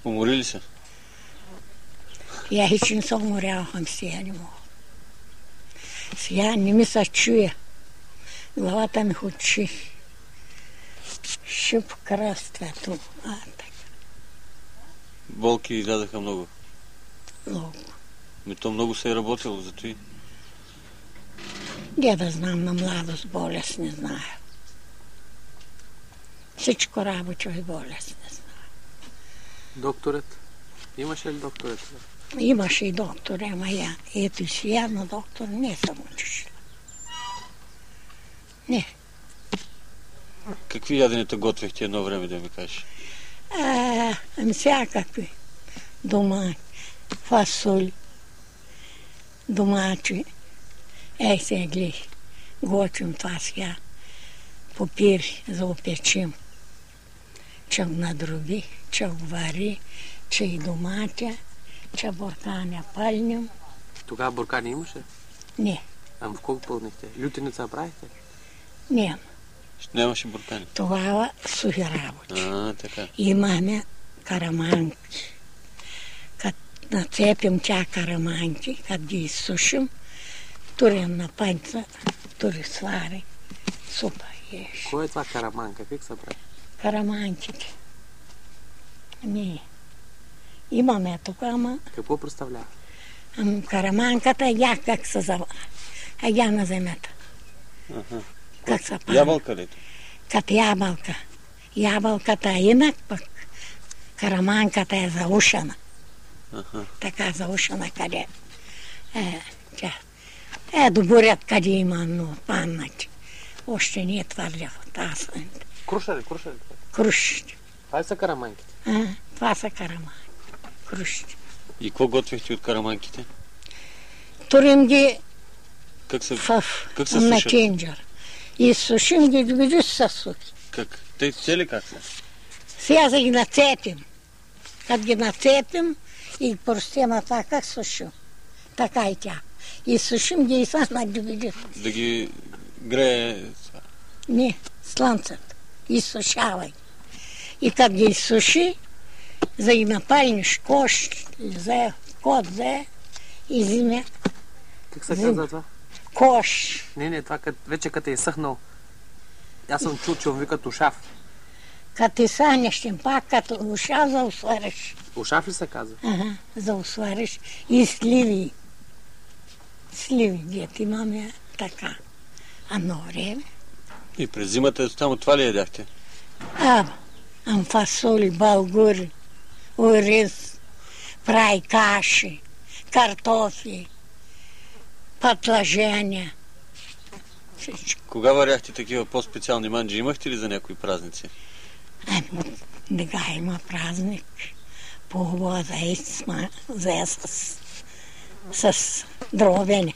Умори ли се? Я хич не се уморявам, сега не мога. Сега не ми се чуя. Главата ми хочи. Шип кръствето. Болки издадаха много. Много. То много се е работило за това. Де да знам, на младост болест не знае. Всичко работи и болест не знае. Докторът? Имаше ли докторът? Имаше и доктор, ама я. Ето и сега на доктор не съм учила. Не. Какви яденета готвихте едно време, да ми кажеш? Всякакви. Дома, фасоли, домачи. Сега гледай, готвим това сега. Попири, за опечим. Че го надроби, че го вари, че и доматя, че бурканя пълним. Тогава буркани имаше? Не. Ама в колко пълнихте? Лютеница правихте? Няма. Нямаше буркани? Тогава сухи работи. Така. Имаме караманки. Като нацепим тя караманки, като ги изсушим, турим на панца, тури свари, супа еш. Кой е това караманка? Как се прави? Караманките. Имаме тук, ама... Какво представлява? Караманката я как се зава. Я на земята. Как се прави? Ябълка ли? Като ябълка. Ябълката е инак, пък караманката е заушена. Така заушена, къде тя. Добурят къде има, но паннати. Още не е твърдя. Круша ли? Крушите. Това са караманките? Това са караманки. Крушите. И какво готвихте от караманките? Турим ги как се на кенджер. И сушим ги, видиш са сухи. Как? Те цели как са? Сега да ги нацепим. Като ги нацепим и простим това как сушим. Така и тя. И сушим ги и са на видиш. Да ги грее... Не, слънцето. И сушавай. И като ги суши, за да ги напалниш кош, кот взе и зиме. Как се казва това? Кош. Не, това вече като е съхнал. Аз съм чул, че викат ушав. Като ти санеш, пак като ушав за усвариш. Ушав ли се казва? За усвариш. И сливи. Сливи, дете имаме така. Едно време. И през зимата само това ли ядяхте? Фасоли, българи, ориз, прави каши, картофи, пътлажения. Кога варяхте такива по-специални манджи? Имахте ли за някои празници? Сега има празник. По-хубаво зае с дробене.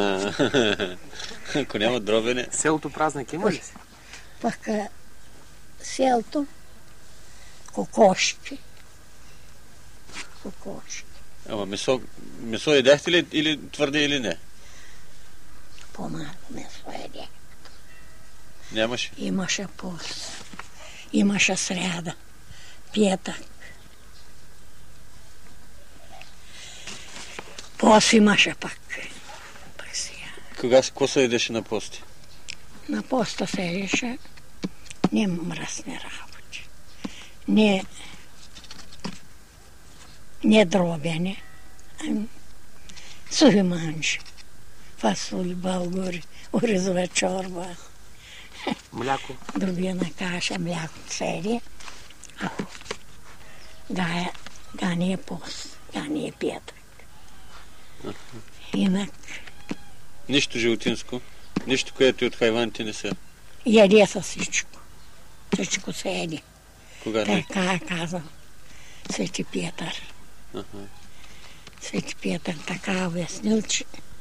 Ако няма дробене... Селото празник има ли си? Пък селото кокошки. Ама месо ядяхте ли или твърде или не? По-малко месо ядях. Нямаше? Имаше пост. Имаше сряда. Петък. Пост имаше пак. Какво се ядеше на пости? На поста се ядеше не мръсни работи. Не дробене. Сухи манджи. Фасоли, българи, оризова чорба. Мляко. Дробина каша, мляко цели. Да не е пост, да не е петък. Инак. Нищо животинско? Нищо, което и от хайваните не са? Яде са всичко. Всичко се яде. Кога не? Така е казал Свети Петър. Свети Петър така обяснил, че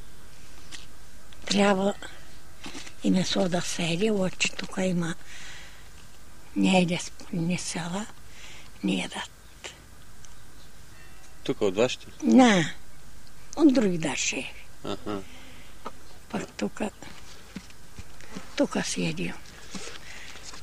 трябва и месо да се яде, че тук има не яде спълни села, не ядат. Тук от вашите? Не, от други държави. Пък тук се яде.